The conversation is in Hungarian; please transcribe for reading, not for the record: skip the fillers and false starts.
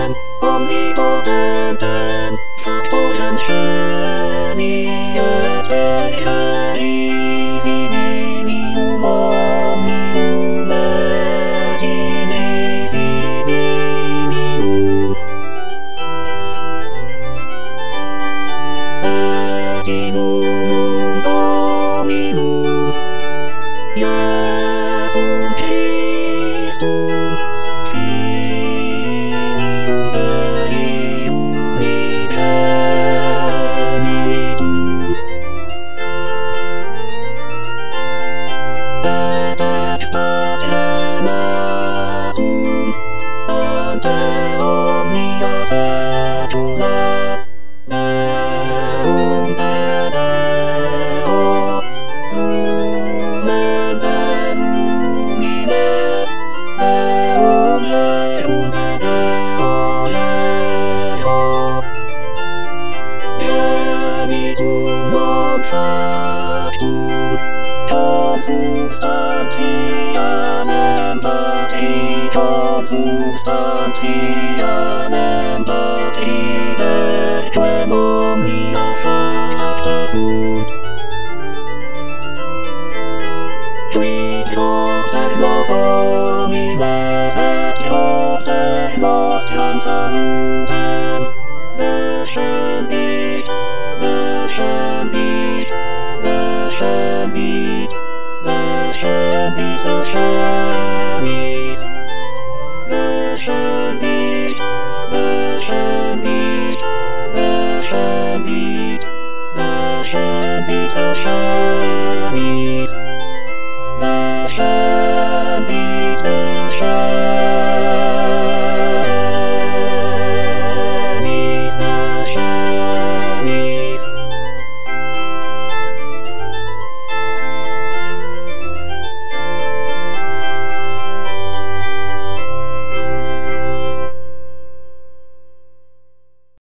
omnipotentem, omnipotentem, factorem geni et verisi nimium omnium et in nimium. Et in unum Dominum, Iesum Christum, Filium Dei unigenitum, et ex Patrem natum, ante omnia saecula, Deum et Deo, Lumen et lumine, Deum Deum et Deo Deo, Genitum non factum, consubstantianem Patri, consubstantianem Patri, quem omnia facta sunt. Qui propter nos homines et propter nostram salus